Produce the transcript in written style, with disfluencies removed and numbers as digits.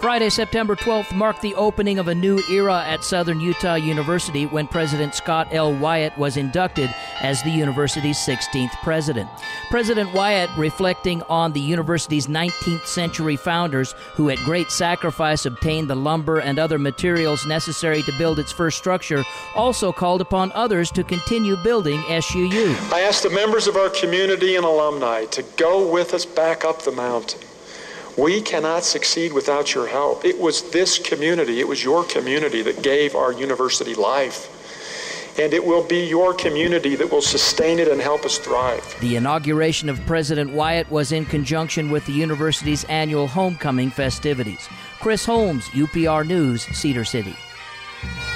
Friday, September 12th, marked the opening of a new era at Southern Utah University when President Scott L. Wyatt was inducted as the university's 16th president. President Wyatt, reflecting on the university's 19th century founders who at great sacrifice obtained the lumber and other materials necessary to build its first structure, also called upon others to continue building SUU. I asked the members of our community and alumni to go with us back up the mountain. We cannot succeed without your help. It was this community, it was your community that gave our university life. And it will be your community that will sustain it and help us thrive. The inauguration of President Wyatt was in conjunction with the university's annual homecoming festivities. Chris Holmes, UPR News, Cedar City.